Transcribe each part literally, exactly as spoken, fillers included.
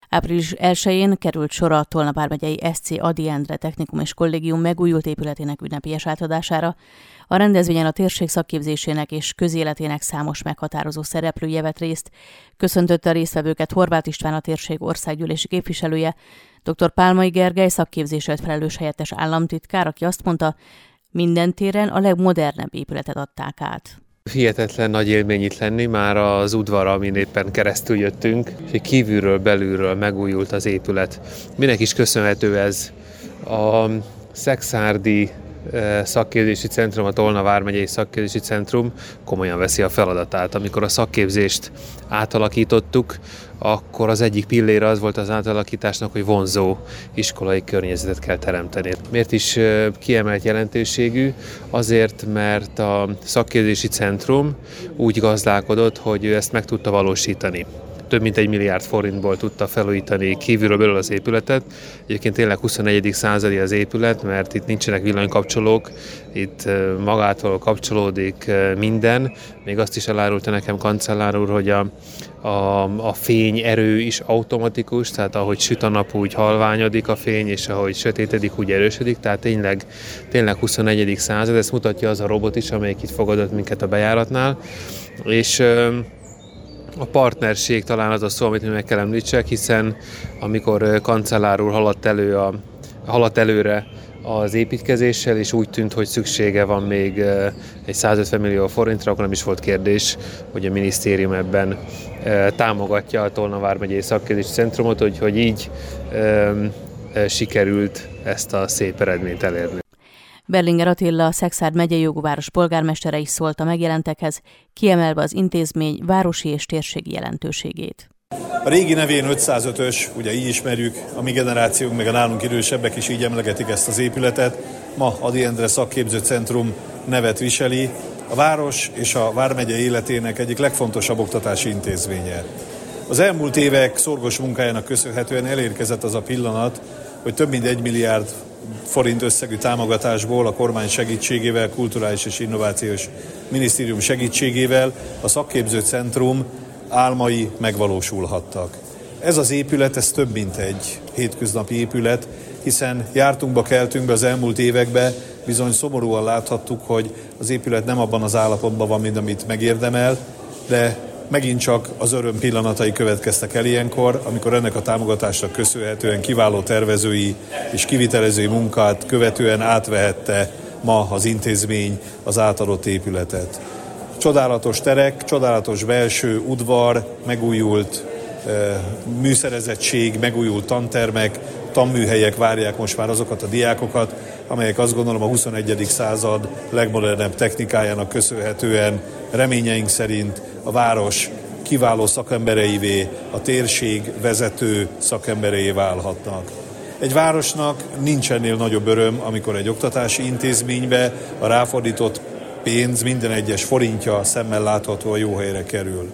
Április elsején került sor a Tolna vármegyei es cé Ady Endre Technikum és Kollégium megújult épületének ünnepélyes átadására. A rendezvényen a térség szakképzésének és közéletének számos meghatározó szereplője vett részt. Köszöntötte a résztvevőket Horváth István, a térség országgyűlési képviselője, dr. Pálmai Gergely szakképzésért felelős helyettes államtitkár, aki azt mondta, minden téren a legmodernebb épületet adták át. Hihetetlen nagy élmény itt lenni, már az udvar, amin éppen keresztül jöttünk, és kívülről, belülről megújult az épület. Minek is köszönhető ez? A Szekszárdi szakképzési centrum, a Tolna vármegyei szakképzési centrum komolyan veszi a feladatát. Amikor a szakképzést átalakítottuk, akkor az egyik pillére az volt az átalakításnak, hogy vonzó iskolai környezetet kell teremteni. Miért is kiemelt jelentőségű? Azért, mert a szakképzési centrum úgy gazdálkodott, hogy ő ezt meg tudta valósítani. Több mint egy milliárd forintból tudta felújítani kívülről belül az épületet. Egyébként tényleg huszonegyedik századi az épület, mert itt nincsenek villanykapcsolók, itt magától kapcsolódik minden. Még azt is elárulta nekem kancellár úr, hogy a, a, a fény erő is automatikus, tehát ahogy süt a nap, úgy halványodik a fény, és ahogy sötétedik, úgy erősödik, tehát tényleg, tényleg huszonegyedik század, ezt mutatja az a robot is, amelyik itt fogadott minket a bejáratnál. És a partnerség talán az a szó, amit meg kell említsek, hiszen amikor kancellár úr haladt, elő a, haladt előre az építkezéssel, és úgy tűnt, hogy szüksége van még egy százötven millió forintra, akkor nem is volt kérdés, hogy a minisztérium ebben támogatja a Tolna vármegyei szakképzési centrumot, hogy így sikerült ezt a szép eredményt elérni. Berlinger Attila, a Szekszárd megyei jogú város polgármestere is szólt a megjelentekhez, kiemelve az intézmény városi és térségi jelentőségét. A régi nevén ötszázötös, ugye így ismerjük, a mi generációnk, meg a nálunk idősebbek is így emlegetik ezt az épületet. Ma Ady Endre Szakképző Centrum nevet viseli. A város és a vármegye életének egyik legfontosabb oktatási intézménye. Az elmúlt évek szorgos munkájának köszönhetően elérkezett az a pillanat, hogy több mint egy milliárd forint összegű támogatásból a kormány segítségével, kulturális és innovációs minisztérium segítségével a szakképző centrum álmai megvalósulhattak. Ez az épület, ez több mint egy hétköznapi épület, hiszen jártunkba, keltünkbe az elmúlt években, bizony szomorúan láthattuk, hogy az épület nem abban az állapotban van, mint amit megérdemel, de megint csak az öröm pillanatai következtek el ilyenkor, amikor ennek a támogatásnak köszönhetően kiváló tervezői és kivitelezői munkát követően átvehette ma az intézmény az átadott épületet. Csodálatos terek, csodálatos belső udvar, megújult e, műszerezettség, megújult tantermek, tanműhelyek várják most már azokat a diákokat, amelyek azt gondolom a huszonegyedik század legmodernebb technikájának köszönhetően reményeink szerint a város kiváló szakembereivé, a térség vezető szakembereivé válhatnak. Egy városnak nincs ennél nagyobb öröm, amikor egy oktatási intézménybe a ráfordított pénz minden egyes forintja szemmel láthatóan jó helyre kerül.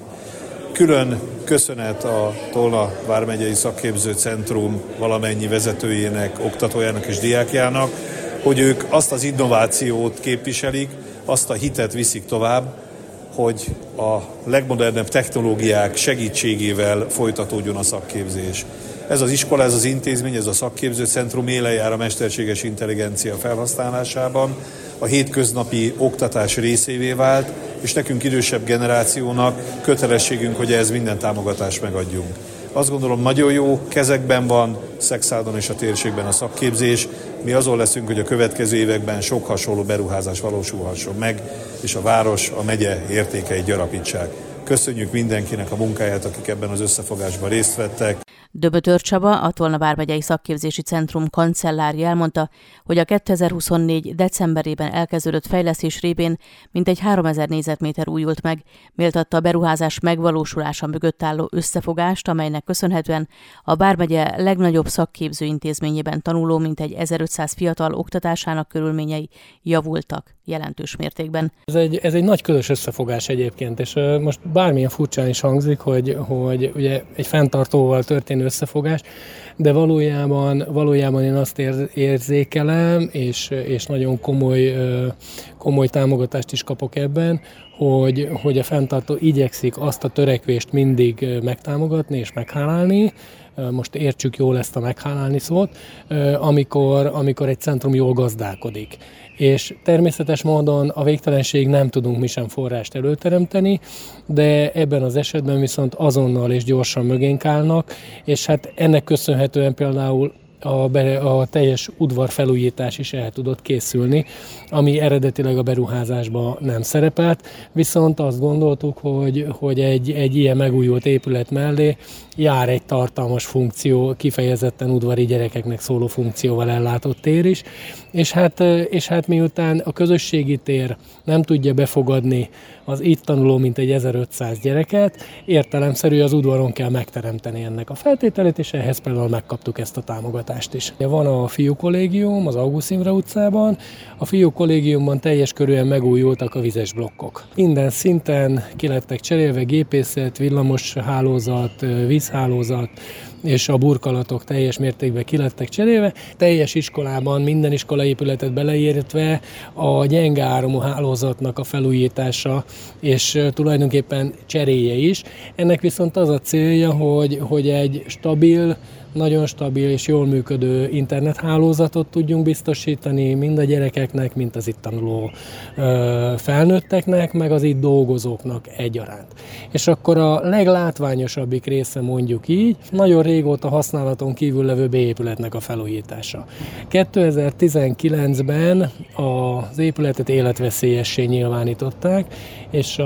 Külön köszönet a Tolna vármegyei szakképző centrum valamennyi vezetőjének, oktatójának és diákjának, hogy ők azt az innovációt képviselik, azt a hitet viszik tovább, hogy a legmodernebb technológiák segítségével folytatódjon a szakképzés. Ez az iskola, ez az intézmény, ez a szakképző centrum élen jár a mesterséges intelligencia felhasználásában, a hétköznapi oktatás részévé vált, és nekünk idősebb generációnak kötelességünk, hogy ehhez minden támogatást megadjunk. Azt gondolom, nagyon jó kezekben van Szekszárdon és a térségben a szakképzés. Mi azon leszünk, hogy a következő években sok hasonló beruházás valósulhasson meg, és a város, a megye értékeit gyarapítsák. Köszönjük mindenkinek a munkáját, akik ebben az összefogásban részt vettek. Döbötör Csaba, a Tolna vármegyei szakképzési centrum kancellárja elmondta, hogy a kétezer-huszonnégy. decemberében elkezdődött fejlesztés révén mintegy háromezer négyzetméter újult meg, méltatta a beruházás megvalósulása mögött álló összefogást, amelynek köszönhetően a vármegye legnagyobb szakképző intézményében tanuló mintegy ezerötszáz fiatal oktatásának körülményei javultak jelentős mértékben. Ez egy, ez egy nagy közös összefogás egyébként, és uh, most bármilyen furcsán is hangzik, hogy, hogy ugye egy fenntartóval történő összefogás, de valójában, valójában én azt érzékelem, és, és nagyon komoly, komoly támogatást is kapok ebben, hogy, hogy a fenntartó igyekszik azt a törekvést mindig megtámogatni és meghálálni, most értsük jól ezt a meghálálni szót, amikor, amikor egy centrum jól gazdálkodik. És természetes módon a végtelenség nem tudunk mi sem forrást előteremteni, de ebben az esetben viszont azonnal és gyorsan mögénk állnak, és hát ennek köszönhetően például A, be, a teljes udvarfelújítás is el tudott készülni, ami eredetileg a beruházásban nem szerepelt, viszont azt gondoltuk, hogy, hogy egy, egy ilyen megújult épület mellé jár egy tartalmas funkció, kifejezetten udvari gyerekeknek szóló funkcióval ellátott tér is, és hát, és hát miután a közösségi tér nem tudja befogadni az itt tanuló mintegy ezerötszáz gyereket, értelemszerű az udvaron kell megteremteni ennek a feltételét, és ehhez például megkaptuk ezt a támogatást is. Van a fiúkollégium az August Imre utcában, a fiúkollégiumban teljes körűen megújultak a vizes blokkok. Minden szinten ki lettek cserélve gépészet, villamos hálózat, vízhálózat, és a burkolatok teljes mértékben ki lettek cserélve. Teljes iskolában, minden iskolaépületet beleértve a gyenge áramú hálózatnak a felújítása, és tulajdonképpen cseréje is. Ennek viszont az a célja, hogy, hogy egy stabil, nagyon stabil és jól működő internethálózatot tudjunk biztosítani mind a gyerekeknek, mind az itt tanuló ö, felnőtteknek, meg az itt dolgozóknak egyaránt. És akkor a leglátványosabbik része, mondjuk így, nagyon régóta használaton kívül levő beépületnek a felújítása. kétezer-tizenkilencben az épületet életveszélyessé nyilvánították, és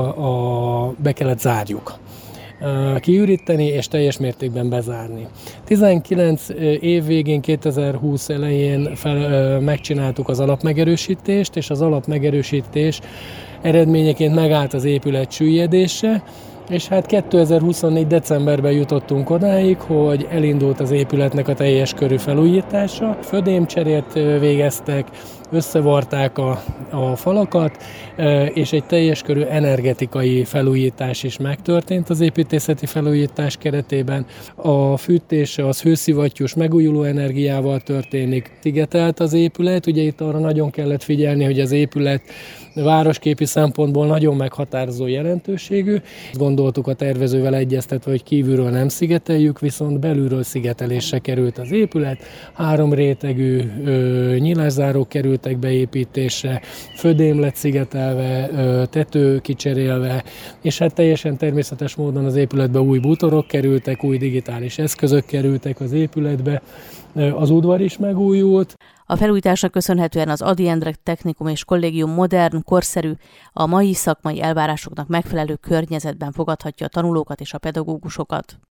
a, a, be kellett zárjuk. Kiüríteni és teljes mértékben bezárni. tizenkilenc év végén, kétezer-húsz elején fel, megcsináltuk az alapmegerősítést, és az alapmegerősítés eredményeként megállt az épület süllyedése, és hát kétezer-huszonnégy decemberben jutottunk odáig, hogy elindult az épületnek a teljes körű felújítása. Födémcserét végeztek, összevarták a, a falakat, és egy teljes körű energetikai felújítás is megtörtént az építészeti felújítás keretében. A fűtése az hőszivattyús megújuló energiával történik. Szigetelt az épület, ugye itt arra nagyon kellett figyelni, hogy az épület városképi szempontból nagyon meghatározó jelentőségű. Gondoltuk a tervezővel egyeztetve, hogy kívülről nem szigeteljük, viszont belülről szigetelésre került az épület. Három rétegű ö, nyilászárók kerültek beépítésre, födém lett szigetelve, ö, tető kicserélve, és hát teljesen természetes módon az épületbe új bútorok kerültek, új digitális eszközök kerültek az épületbe, az udvar is megújult. A felújításnak köszönhetően az Ady Endre Technikum és Kollégium modern, korszerű, a mai szakmai elvárásoknak megfelelő környezetben fogadhatja a tanulókat és a pedagógusokat.